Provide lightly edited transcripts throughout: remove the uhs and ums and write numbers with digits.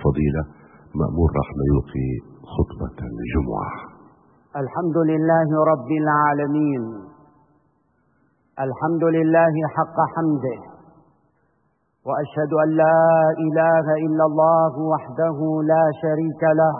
الفضيلة مأمور رحمة يلقي خطبة الجمعة. الحمد لله رب العالمين، الحمد لله حق حمده، وأشهد أن لا إله إلا الله وحده لا شريك له،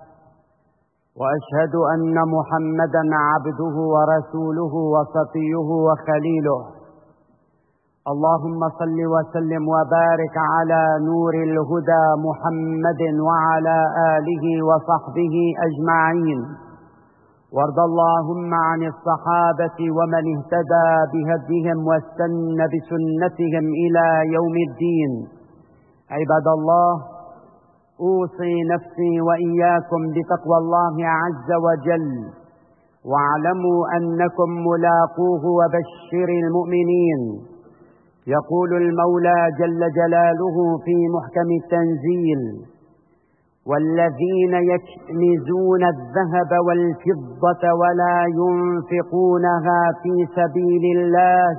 وأشهد أن محمدا عبده ورسوله وصفيه وخليله. اللهم صل وسلم وبارك على نور الهدى محمد وعلى آله وصحبه أجمعين، وارض اللهم عن الصحابة ومن اهتدى بهديهم واستنى بسنتهم إلى يوم الدين. عباد الله، أوصي نفسي وإياكم بتقوى الله عز وجل، واعلموا أنكم ملاقوه وبشر المؤمنين. يقول المولى جل جلاله في محكم التنزيل: والذين يكنزون الذهب والفضة ولا ينفقونها في سبيل الله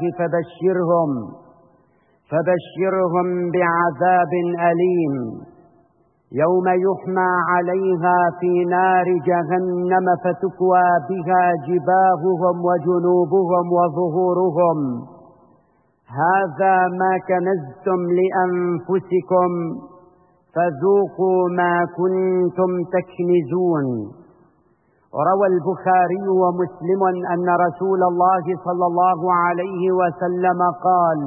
فبشرهم بعذاب أليم يوم يحمى عليها في نار جهنم فتكوى بها جباههم وجنوبهم وظهورهم، هذا ما كنزتم لأنفسكم فذوقوا ما كنتم تكنزون. روى البخاري ومسلم أن رسول الله صلى الله عليه وسلم قال: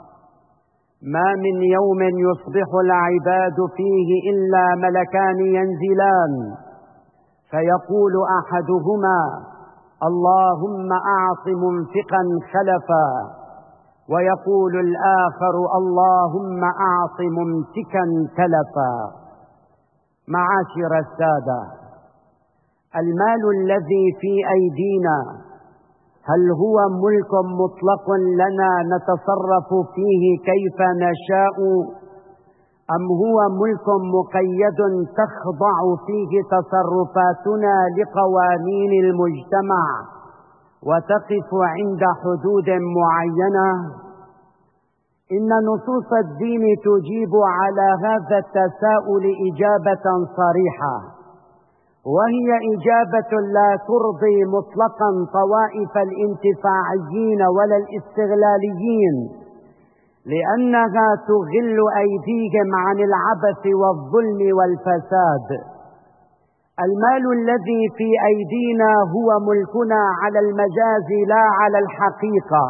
ما من يوم يصبح العباد فيه إلا ملكان ينزلان، فيقول أحدهما: اللهم أعط منفقا خلفا، ويقول الآخر: اللهم أعط ممسكا تلفا. معاشر السادة، المال الذي في أيدينا هل هو ملك مطلق لنا نتصرف فيه كيف نشاء، أم هو ملك مقيد تخضع فيه تصرفاتنا لقوانين المجتمع وتقف عند حدود معينة؟ إن نصوص الدين تجيب على هذا التساؤل إجابة صريحة، وهي إجابة لا ترضي مطلقا طوائف الانتفاعيين ولا الاستغلاليين، لأنها تغل أيديهم عن العبث والظلم والفساد. المال الذي في أيدينا هو ملكنا على المجاز لا على الحقيقة،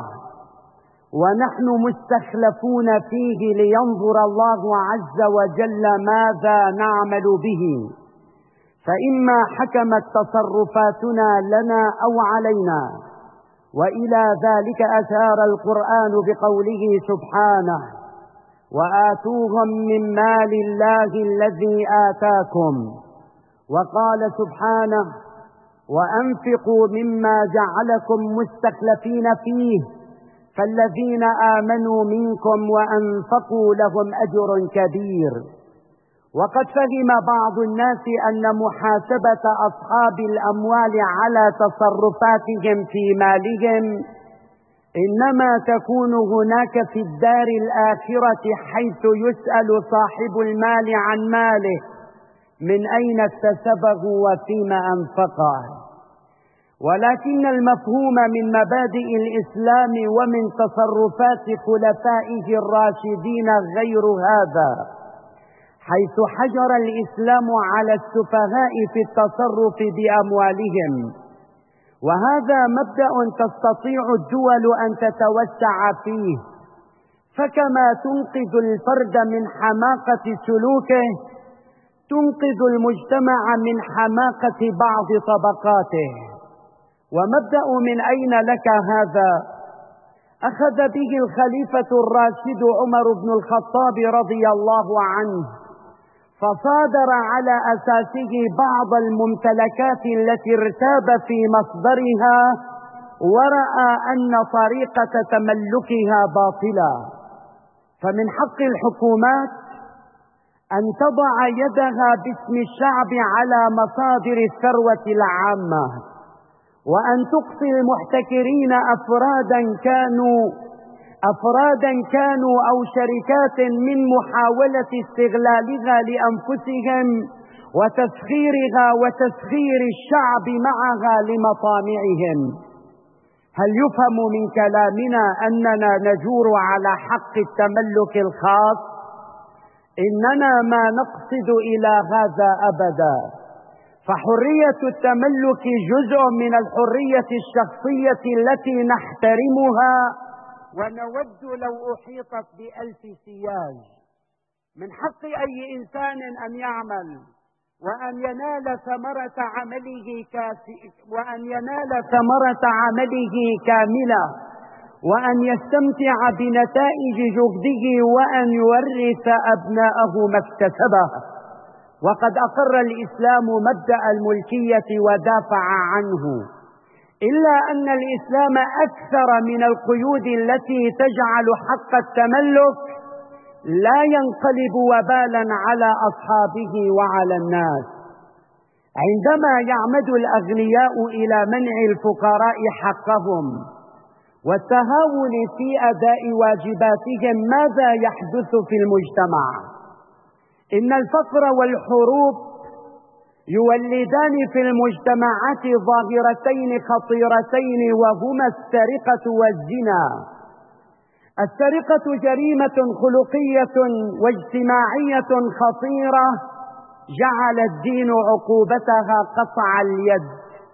ونحن مستخلفون فيه لينظر الله عز وجل ماذا نعمل به، فإما حكمت تصرفاتنا لنا أو علينا. وإلى ذلك أشار القرآن بقوله سبحانه: وآتوهم من مال الله الذي آتاكم. وقال سبحانه: وأنفقوا مما جعلكم مستخلفين فيه فالذين آمنوا منكم وأنفقوا لهم أجر كبير. وقد فهم بعض الناس أن محاسبة أصحاب الأموال على تصرفاتهم في مالهم إنما تكون هناك في الدار الآخرة، حيث يسأل صاحب المال عن ماله من أين اكتسبه وفيما أنفقه. ولكن المفهوم من مبادئ الإسلام ومن تصرفات خلفائه الراشدين غير هذا، حيث حجر الإسلام على السفهاء في التصرف بأموالهم، وهذا مبدأ تستطيع الدول أن تتوسع فيه. فكما تنقذ الفرد من حماقة سلوكه، تنقذ المجتمع من حماقة بعض طبقاته. ومبدأ من أين لك هذا؟ أخذ به الخليفة الراشد عمر بن الخطاب رضي الله عنه، فصادر على أساسه بعض الممتلكات التي ارتاب في مصدرها ورأى أن طريقة تملكها باطلة. فمن حق الحكومات أن تضع يدها باسم الشعب على مصادر الثروة العامة، وأن تقصي المحتكرين أفرادا كانوا أفرادا كانوا أو شركات من محاولة استغلالها لأنفسهم وتسخيرها وتسخير الشعب معها لمطامعهم. هل يفهم من كلامنا أننا نجور على حق التملك الخاص؟ إننا ما نقصد إلى هذا أبدا، فحرية التملك جزء من الحرية الشخصية التي نحترمها ونود لو أحيطت بألف سياج. من حق أي إنسان أن يعمل وأن ينال ثمرة عمله كاملة، وأن يستمتع بنتائج جهده، وأن يورث أبناءه ما اكتسبه. وقد أقر الإسلام مبدأ الملكية ودافع عنه، إلا أن الإسلام أكثر من القيود التي تجعل حق التملك لا ينقلب وبالا على أصحابه وعلى الناس. عندما يعمد الأغنياء إلى منع الفقراء حقهم والتهاون في أداء واجباتهم، ماذا يحدث في المجتمع؟ إن الفقر والحروب يولدان في المجتمعات ظاهرتين خطيرتين، وهما السرقة والزنا. السرقة جريمة خلقية واجتماعية خطيرة جعل الدين عقوبتها قطع اليد،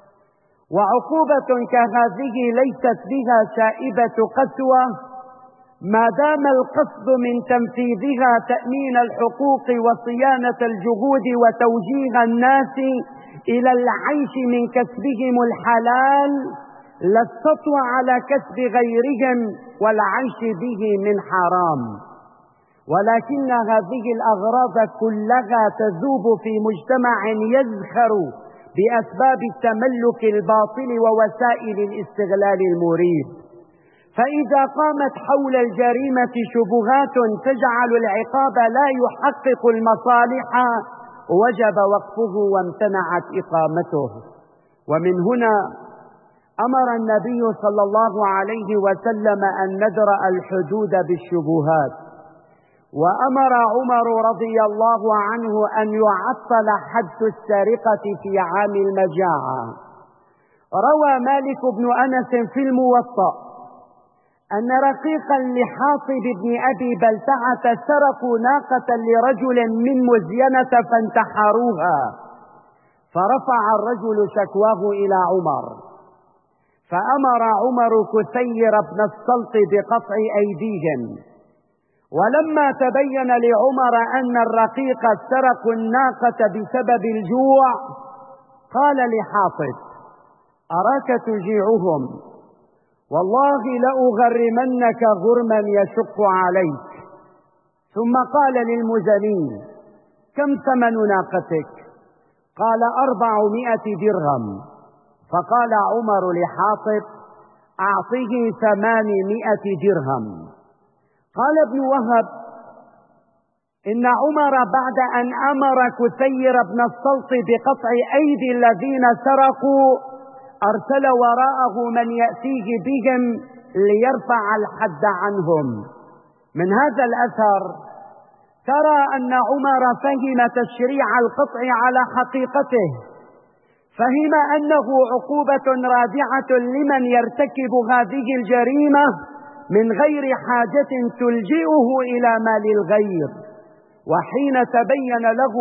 وعقوبة كهذه ليست بها شائبة قسوة ما دام القصد من تنفيذها تأمين الحقوق وصيانة الجهود وتوجيه الناس إلى العيش من كسبهم الحلال، لا السطو على كسب غيرهم والعيش به من حرام. ولكن هذه الأغراض كلها تذوب في مجتمع يزخر بأسباب التملك الباطل ووسائل الاستغلال المريب. فإذا قامت حول الجريمة شبهات تجعل العقاب لا يحقق المصالح، وجب وقفه وامتنعت إقامته. ومن هنا أمر النبي صلى الله عليه وسلم أن ندرأ الحدود بالشبهات، وأمر عمر رضي الله عنه أن يعطل حد السرقة في عام المجاعة. روى مالك بن أنس في الموطأ أن رقيقا لحاطب بن أبي بلتعة سرقوا ناقة لرجل من مزينة فانتحروها، فرفع الرجل شكواه إلى عمر، فأمر عمر كثير بن السلط بقطع أيديهم. ولما تبين لعمر أن الرقيق سرقوا الناقة بسبب الجوع، قال لحاطب: أراك تجيعهم، والله لأغرمنك غرما يشق عليك. ثم قال للمزني: كم ثمن ناقتك؟ قال: 400 درهم. فقال عمر لحاطب: أعطه 800 درهم. قال ابن وهب: إن عمر بعد أن أمر كثير بن السلط بقطع أيدي الذين سرقوا أرسل وراءه من يأتيه بهم ليرفع الحد عنهم. من هذا الأثر ترى أن عمر فهم تشريع القطع على حقيقته، فهم أنه عقوبة رادعة لمن يرتكب هذه الجريمة من غير حاجة تلجئه إلى مال الغير. وحين تبين له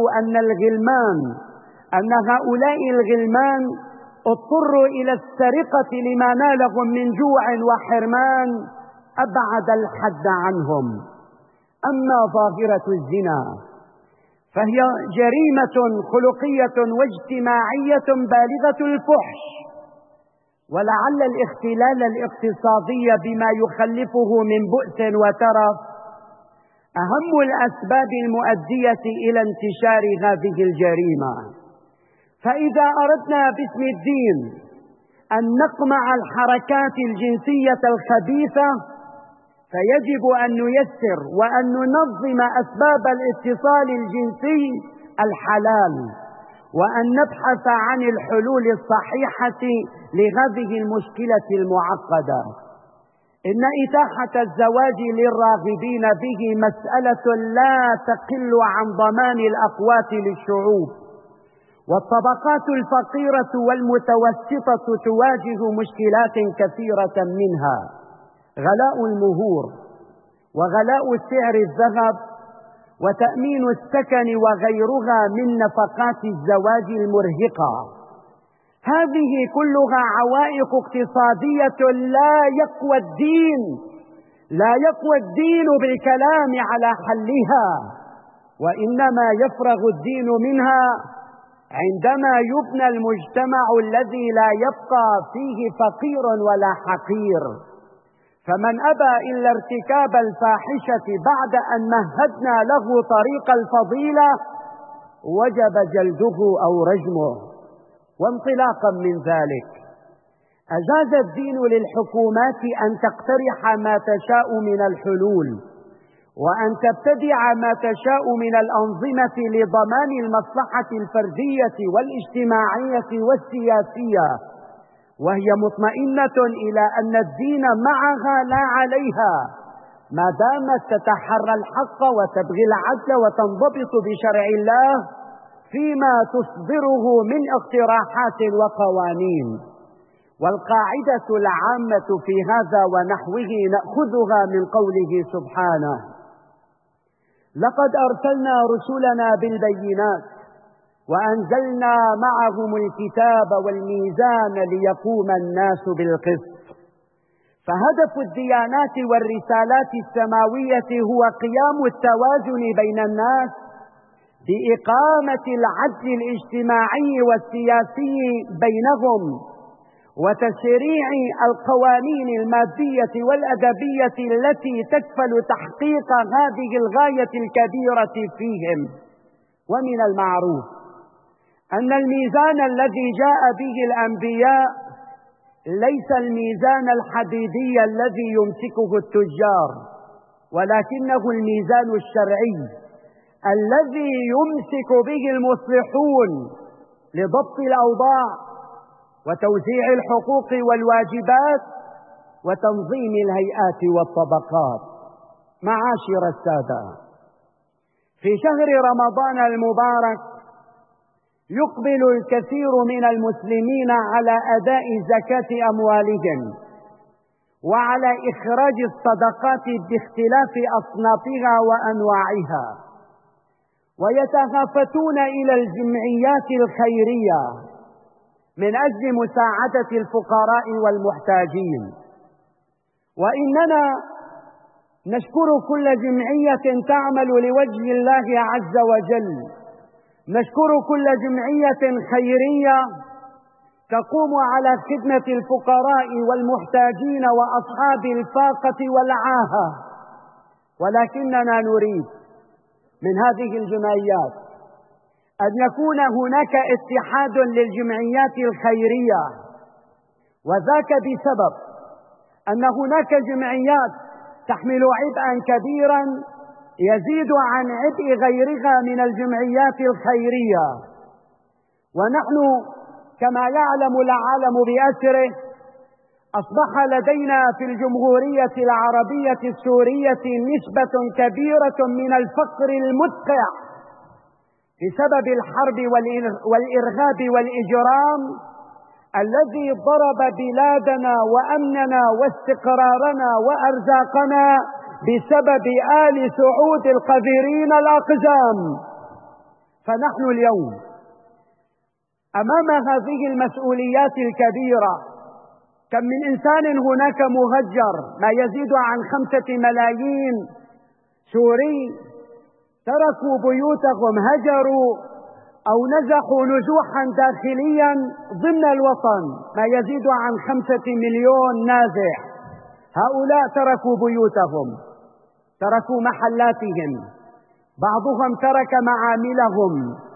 أن هؤلاء الغلمان اضطروا إلى السرقة لما نالهم من جوع وحرمان، أبعد الحد عنهم. أما ظاهرة الزنا فهي جريمة خلقية واجتماعية بالغة الفحش، ولعل الاختلال الاقتصادي بما يخلفه من بؤس وترف أهم الأسباب المؤدية إلى انتشار هذه الجريمة. فإذا أردنا باسم الدين أن نقمع الحركات الجنسية الخبيثة، فيجب أن نيسر وأن ننظم أسباب الاتصال الجنسي الحلال، وأن نبحث عن الحلول الصحيحة لهذه المشكلة المعقدة. إن إتاحة الزواج للراغبين به مسألة لا تقل عن ضمان الأقوات للشعوب، والطبقات الفقيرة والمتوسطة تواجه مشكلات كثيرة، منها غلاء المهور وغلاء سعر الذهب وتأمين السكن وغيرها من نفقات الزواج المرهقة. هذه كلها عوائق اقتصادية لا يقوى الدين بالكلام على حلها، وإنما يفرغ الدين منها عندما يبنى المجتمع الذي لا يبقى فيه فقير ولا حقير. فمن أبى إلا ارتكاب الفاحشة بعد أن مهدنا له طريق الفضيلة وجب جلده أو رجمه. وانطلاقا من ذلك أجاز الدين للحكومات أن تقترح ما تشاء من الحلول، وأن تبتدع ما تشاء من الأنظمة لضمان المصلحة الفردية والاجتماعية والسياسية، وهي مطمئنة إلى أن الدين معها لا عليها، ما دامت تتحرى الحق وتبغي العدل وتنضبط بشرع الله فيما تصدره من اقتراحات وقوانين. والقاعدة العامة في هذا ونحوه نأخذها من قوله سبحانه: لقد أرسلنا رسلنا بالبينات وأنزلنا معهم الكتاب والميزان ليقوم الناس بالقسط. فهدف الديانات والرسالات السماوية هو قيام التوازن بين الناس بإقامة العدل الاجتماعي والسياسي بينهم، وتشريع القوانين المادية والأدبية التي تكفل تحقيق هذه الغاية الكبيرة فيهم. ومن المعروف أن الميزان الذي جاء به الأنبياء ليس الميزان الحديدي الذي يمسكه التجار، ولكنه الميزان الشرعي الذي يمسك به المصلحون لضبط الأوضاع وتوزيع الحقوق والواجبات وتنظيم الهيئات والطبقات. معاشر السادة، في شهر رمضان المبارك يقبل الكثير من المسلمين على أداء زكاة أموالهم وعلى إخراج الصدقات باختلاف أصنافها وأنواعها، ويتهافتون إلى الجمعيات الخيرية من أجل مساعدة الفقراء والمحتاجين. وإننا نشكر كل جمعية تعمل لوجه الله عز وجل، نشكر كل جمعية خيرية تقوم على خدمة الفقراء والمحتاجين وأصحاب الفاقة والعاهة، ولكننا نريد من هذه الجمعيات أن يكون هناك اتحاد للجمعيات الخيرية، وذاك بسبب أن هناك جمعيات تحمل عبئا كبيرا يزيد عن عبء غيرها من الجمعيات الخيرية. ونحن كما يعلم العالم بأسره أصبح لدينا في الجمهورية العربية السورية نسبة كبيرة من الفقر المدقع بسبب الحرب والإرهاب والإجرام الذي ضرب بلادنا وأمننا واستقرارنا وأرزاقنا بسبب آل سعود القذرين الأقزام. فنحن اليوم أمام هذه المسؤوليات الكبيرة. كم من إنسان هناك مهجر، ما يزيد عن 5 ملايين سوري تركوا بيوتهم، هجروا أو نزحوا نزوحا داخليا ضمن الوطن، ما يزيد عن 5 مليون نازح. هؤلاء تركوا بيوتهم، تركوا محلاتهم، بعضهم ترك معاملهم.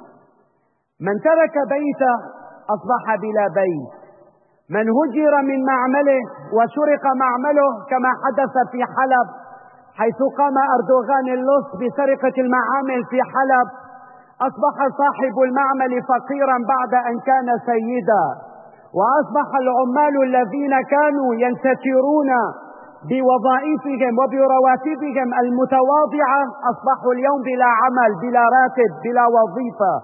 من ترك بيته أصبح بلا بيت، من هجر من معمله وسرق معمله كما حدث في حلب، حيث قام أردوغان اللص بسرقة المعامل في حلب، أصبح صاحب المعمل فقيرا بعد أن كان سيدا، وأصبح العمال الذين كانوا ينتشرون بوظائفهم وبرواتبهم المتواضعة أصبحوا اليوم بلا عمل، بلا راتب، بلا وظيفة.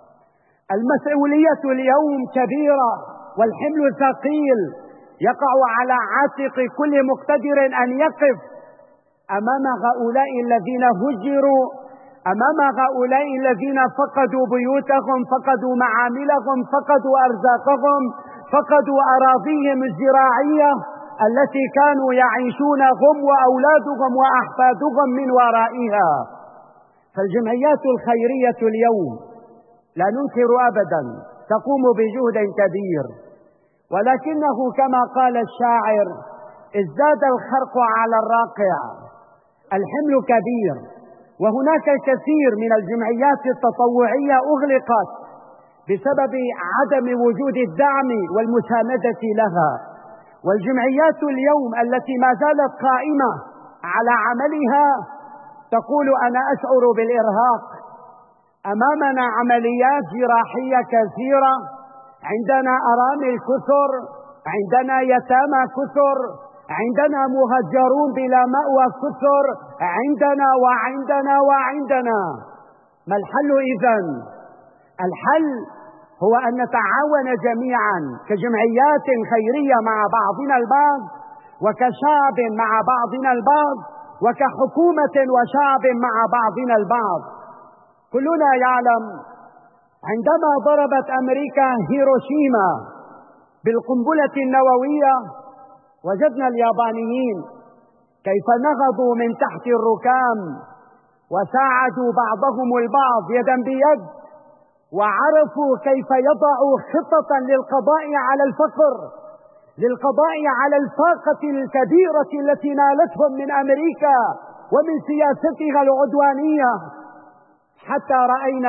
المسؤولية اليوم كبيرة والحمل ثقيل يقع على عاتق كل مقتدر أن يقف أمام هؤلاء الذين هجروا، أمام هؤلاء الذين فقدوا بيوتهم، فقدوا معاملهم، فقدوا أرزاقهم، فقدوا أراضيهم الزراعية التي كانوا يعيشون هم وأولادهم وأحفادهم من ورائها. فالجمعيات الخيرية اليوم لا ننكر أبدا تقوم بجهد كبير، ولكنه كما قال الشاعر: ازداد الخرق على الراقع. الحمل كبير، وهناك الكثير من الجمعيات التطوعية أغلقت بسبب عدم وجود الدعم والمساندة لها. والجمعيات اليوم التي ما زالت قائمة على عملها تقول: أنا أشعر بالإرهاق، أمامنا عمليات جراحية كثيرة، عندنا أرامل كثر، عندنا يتامى كثر، عندنا مهجرون بلا مأوى كثر، عندنا وعندنا وعندنا. ما الحل إذن؟ الحل هو أن نتعاون جميعا كجمعيات خيرية مع بعضنا البعض، وكشعب مع بعضنا البعض، وكحكومة وشعب مع بعضنا البعض. كلنا يعلم عندما ضربت أمريكا هيروشيما بالقنبلة النووية وجدنا اليابانيين كيف نهضوا من تحت الركام وساعدوا بعضهم البعض يدا بيد، وعرفوا كيف يضعوا خطة للقضاء على الفقر، للقضاء على الفاقة الكبيرة التي نالتهم من أمريكا ومن سياستها العدوانية، حتى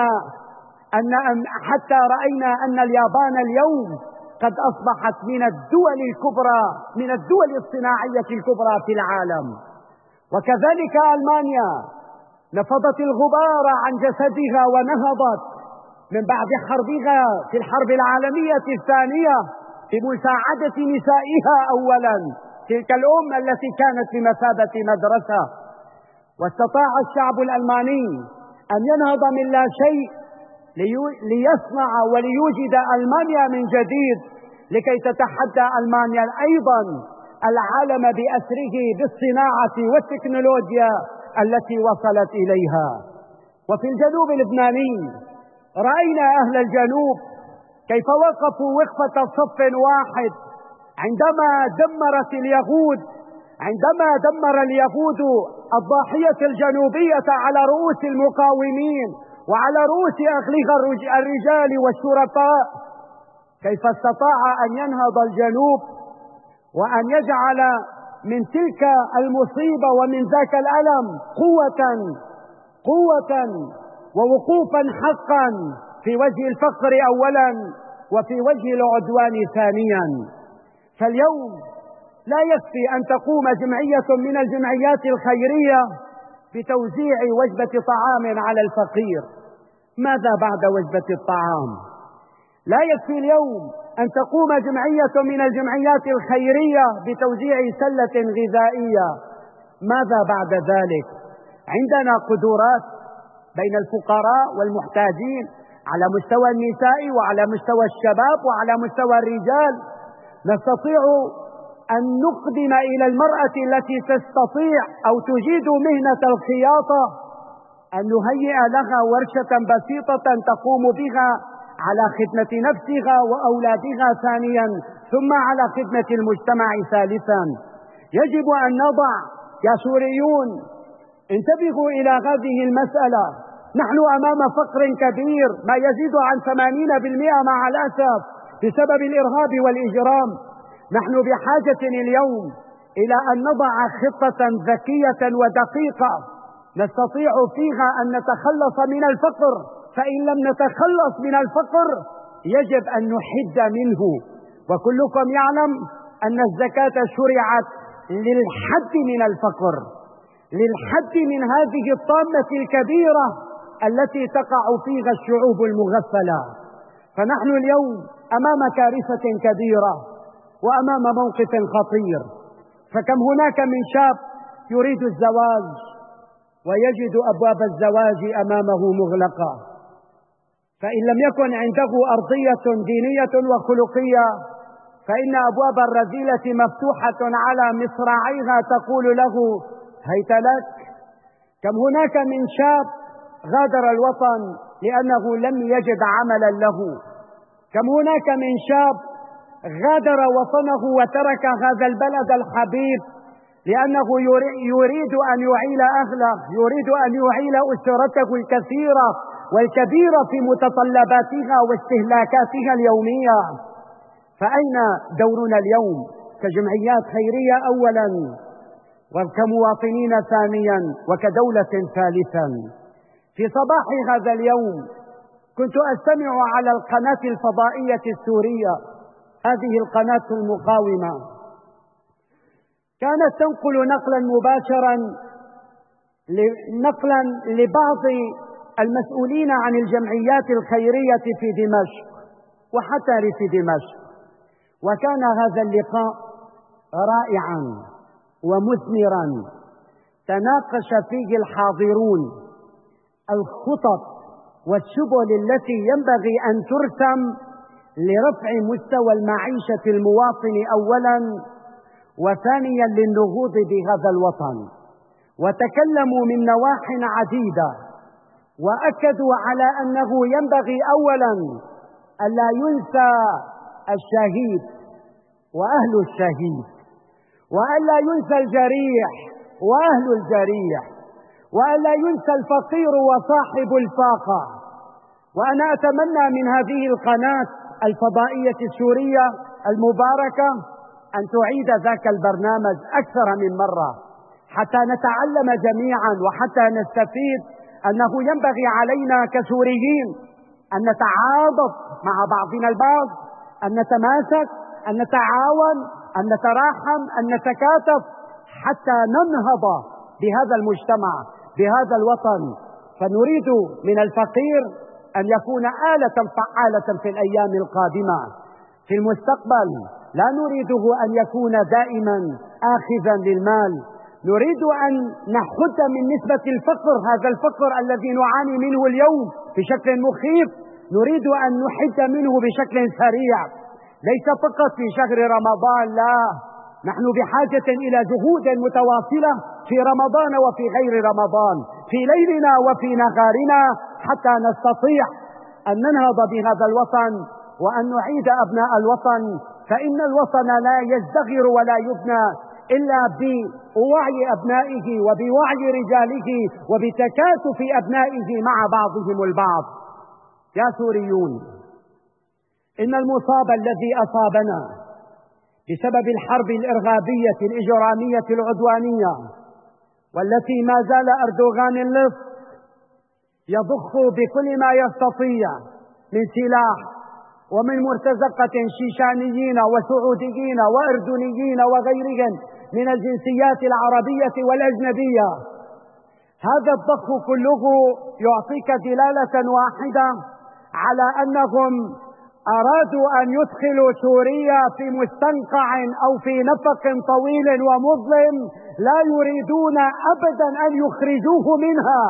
رأينا أن اليابان اليوم قد أصبحت من الدول الكبرى، من الدول الصناعية الكبرى في العالم. وكذلك ألمانيا نفضت الغبار عن جسدها ونهضت من بعد حربها في الحرب العالمية الثانية بمساعدة نسائها أولا، تلك الأمة التي كانت بمثابة مدرسة. واستطاع الشعب الألماني أن ينهض من لا شيء ليصنع وليوجد ألمانيا من جديد، لكي تتحدى ألمانيا أيضا العالم بأسره بالصناعة والتكنولوجيا التي وصلت إليها. وفي الجنوب اللبناني رأينا أهل الجنوب كيف وقفوا وقفة صف واحد عندما دمر اليهود الضاحية الجنوبية على رؤوس المقاومين وعلى رؤوس أهلها الرجال والشرطاء. كيف استطاع أن ينهض الجنوب وأن يجعل من تلك المصيبة ومن ذاك الألم قوة ووقوفا حقا في وجه الفقر أولا وفي وجه العدوان ثانيا. فاليوم لا يكفي أن تقوم جمعية من الجمعيات الخيرية بتوزيع وجبة طعام على الفقير. ماذا بعد وجبة الطعام؟ لا يكفي اليوم أن تقوم جمعية من الجمعيات الخيرية بتوزيع سلة غذائية. ماذا بعد ذلك؟ عندنا قدرات بين الفقراء والمحتاجين على مستوى النساء وعلى مستوى الشباب وعلى مستوى الرجال. نستطيع أن نقدم إلى المرأة التي تستطيع أو تجيد مهنة الخياطة أن نهيئ لها ورشة بسيطة تقوم بها على خدمة نفسها وأولادها ثانيا، ثم على خدمة المجتمع ثالثا. يجب أن نضع يا سوريون، انتبهوا إلى هذه المسألة. نحن أمام فقر كبير ما يزيد عن 80% مع الأسف بسبب الإرهاب والإجرام. نحن بحاجة اليوم إلى أن نضع خطة ذكية ودقيقة نستطيع فيها أن نتخلص من الفقر، فإن لم نتخلص من الفقر يجب أن نحد منه. وكلكم يعلم أن الزكاة شرعت للحد من الفقر، للحد من هذه الطامة الكبيرة التي تقع فيها الشعوب المغفلة. فنحن اليوم أمام كارثة كبيرة وأمام موقف خطير. فكم هناك من شاب يريد الزواج ويجد أبواب الزواج أمامه مغلقة، فإن لم يكن عنده أرضية دينية وخلقية فإن أبواب الرذيلة مفتوحة على مصراعيها تقول له هيت لك. كم هناك من شاب غادر الوطن لأنه لم يجد عملا له. كم هناك من شاب غادر وطنه وترك هذا البلد الحبيب لأنه يريد أن يعيل أهله، يريد أن يعيل أسرته الكثيرة والكبيرة في متطلباتها واستهلاكاتها اليومية. فأين دورنا اليوم كجمعيات خيرية أولا، وكمواطنين ثانيا، وكدولة ثالثا؟ في صباح هذا اليوم كنت أستمع على القناة الفضائية السورية، هذه القناة المقاومة، كانت تنقل نقلا مباشرا لبعض المسؤولين عن الجمعيات الخيرية في دمشق وحتى في دمشق، وكان هذا اللقاء رائعا ومثمرا. تناقش فيه الحاضرون الخطط والسبل التي ينبغي أن ترسم لرفع مستوى المعيشة المواطن أولا، وثانيا للنهوض بهذا الوطن. وتكلموا من نواح عديدة وأكدوا على أنه ينبغي أولا ألا ينسى الشهيد وأهل الشهيد، وألا ينسى الجريح وأهل الجريح، وألا ينسى الفقير وصاحب الفاقة. وأنا أتمنى من هذه القناة الفضائية السورية المباركة أن تعيد ذاك البرنامج أكثر من مرة حتى نتعلم جميعا وحتى نستفيد أنه ينبغي علينا كسوريين أن نتعاضد مع بعضنا البعض، أن نتماسك، أن نتعاون، أن نتراحم، أن نتكاتف حتى ننهض بهذا المجتمع، بهذا الوطن. فنريد من الفقير أن يكون آلة فعالة في الأيام القادمة في المستقبل. لا نريده أن يكون دائما آخذا للمال، نريد أن نحد من نسبة الفقر، هذا الفقر الذي نعاني منه اليوم بشكل مخيف، نريد أن نحد منه بشكل سريع، ليس فقط في شهر رمضان، لا، نحن بحاجة إلى جهود متواصلة في رمضان وفي غير رمضان، في ليلنا وفي نهارنا، حتى نستطيع أن ننهض بهذا الوطن وأن نعيد أبناء الوطن. فإن الوطن لا يزدهر ولا يبنى إلا بوعي أبنائه وبوعي رجاله وبتكاتف أبنائه مع بعضهم البعض. يا سوريون، إن المصاب الذي أصابنا بسبب الحرب الإرهابية الإجرامية العدوانية، والتي ما زال أردوغان اللص يضخ بكل ما يستطيع من سلاح ومن مرتزقة شيشانيين وسعوديين وأردنيين وغيرهم من الجنسيات العربية والأجنبية، هذا الضخ كله يعطيك دلالة واحدة على أنهم أرادوا أن يدخلوا سوريا في مستنقع أو في نفق طويل ومظلم، لا يريدون أبدا أن يخرجوه منها،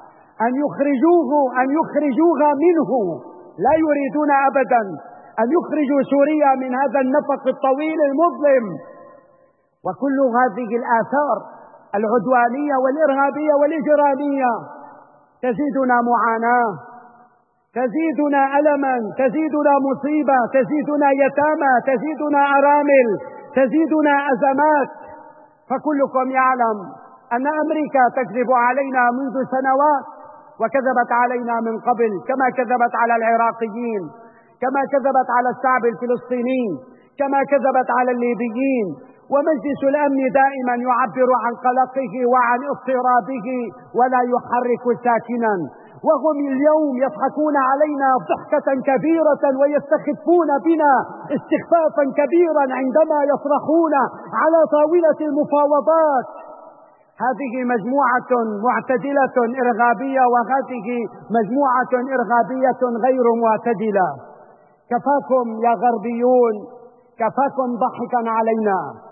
أن يخرجوها منه، لا يريدون أبدا أن يخرجوا سوريا من هذا النفق الطويل المظلم. وكل هذه الآثار العدوانية والإرهابية والإجرامية تزيدنا معاناة، تزيدنا ألما، تزيدنا مصيبة، تزيدنا يتامى، تزيدنا أرامل، تزيدنا أزمات. فكلكم يعلم أن أمريكا تكذب علينا منذ سنوات، وكذبت علينا من قبل، كما كذبت على العراقيين، كما كذبت على الشعب الفلسطيني، كما كذبت على الليبيين. ومجلس الأمن دائما يعبر عن قلقه وعن اضطرابه ولا يحرك ساكنا، وهم اليوم يضحكون علينا ضحكة كبيرة ويستخفون بنا استخفافا كبيرا عندما يصرخون على طاولة المفاوضات. هذه مجموعة معتدلة إرهابية، وهذه مجموعة إرهابية غير معتدلة. كفاكم يا غربيون، كفاكم ضحكا علينا،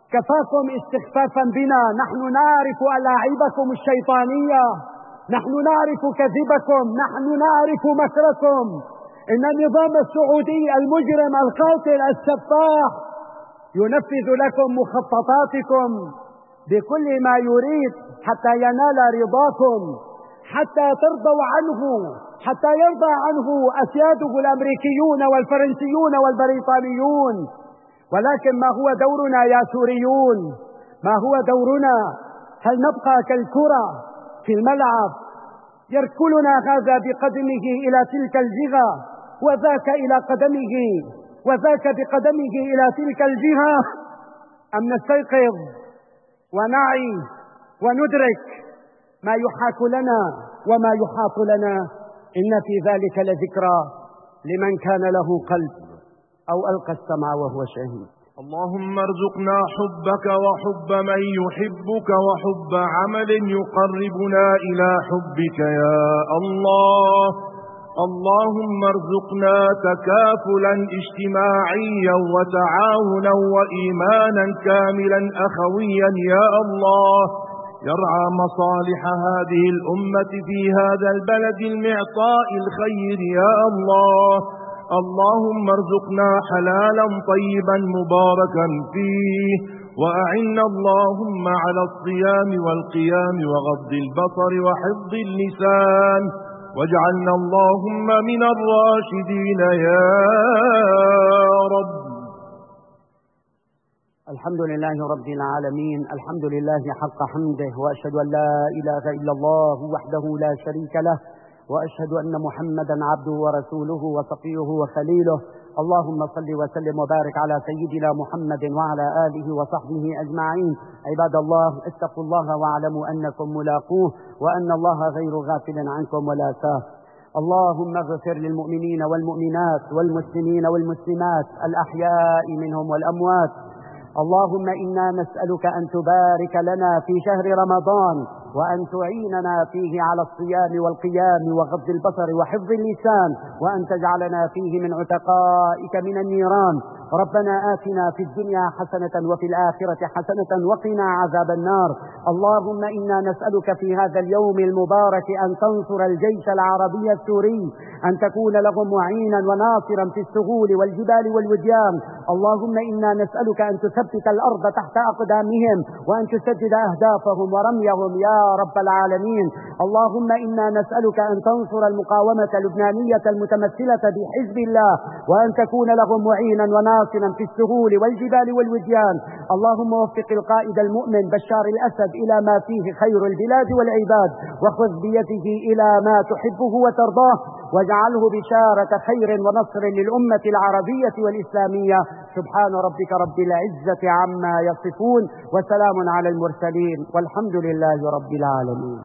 كفاكم استخفافا بنا، نحن نعرف ألاعيبكم الشيطانية، نحن نعرف كذبكم، نحن نعرف مكركم. إن النظام السعودي المجرم القاتل السفاح ينفذ لكم مخططاتكم بكل ما يريد حتى ينال رضاكم، حتى ترضوا عنه، حتى يرضى عنه أسياده الأمريكيون والفرنسيون والبريطانيون. ولكن ما هو دورنا يا سوريون؟ ما هو دورنا؟ هل نبقى كالكرة في الملعب يركلنا هذا بقدمه إلى تلك الجهة وذاك إلى قدمه وذاك بقدمه إلى تلك الجهة، أم نستيقظ ونعي وندرك ما يحاك لنا وما يحاط لنا؟ إن في ذلك لذكرى لمن كان له قلب أو ألقى السمع وهو شهيد. اللهم ارزقنا حبك وحب من يحبك وحب عمل يقربنا إلى حبك يا الله. اللهم ارزقنا تكافلا اجتماعيا وتعاونا وإيمانا كاملا أخويا يا الله، يرعى مصالح هذه الأمة في هذا البلد المعطاء الخير يا الله. اللهم ارزقنا حلالا طيبا مباركا فيه، وأعنا اللهم على الصيام والقيام وغض البصر وحفظ اللسان، واجعلنا اللهم من الراشدين يا رب. الحمد لله رب العالمين، الحمد لله حق حمده، وأشهد أن لا إله إلا الله وحده لا شريك له، وأشهد أن محمدا عبده ورسوله وصفيه وخليله. اللهم صل وسلم وبارك على سيدنا محمد وعلى آله وصحبه أجمعين. عباد الله، اتقوا الله واعلموا أنكم ملاقوه، وأن الله غير غافل عنكم ولا ساه. اللهم اغفر للمؤمنين والمؤمنات والمسلمين والمسلمات الأحياء منهم والأموات. اللهم إنا نسألك أن تبارك لنا في شهر رمضان، وأن تعيننا فيه على الصيام والقيام وغض البصر وحفظ اللسان، وأن تجعلنا فيه من عتقائك من النيران. ربنا آتنا في الدنيا حسنة وفي الآخرة حسنة وقنا عذاب النار. اللهم إنا نسألك في هذا اليوم المبارك أن تنصر الجيش العربي السوري، أن تكون لهم معينا وناصرا في السهول والجبال والوديان. اللهم إنا نسألك أن تثبت الأرض تحت أقدامهم، وأن تسدد أهدافهم ورميهم يا رب العالمين. اللهم إنا نسألك أن تنصر المقاومة اللبنانية المتمثلة بحزب الله، وأن تكون لهم معينا وناصرا في السهول والجبال والوديان. اللهم وفق القائد المؤمن بشار الأسد إلى ما فيه خير البلاد والعباد، وخذ بيده إلى ما تحبه وترضاه، واجعله بشارة خير ونصر للأمة العربية والإسلامية. سبحان ربك رب العزة عما يصفون، وسلام على المرسلين، والحمد لله رب العالمين.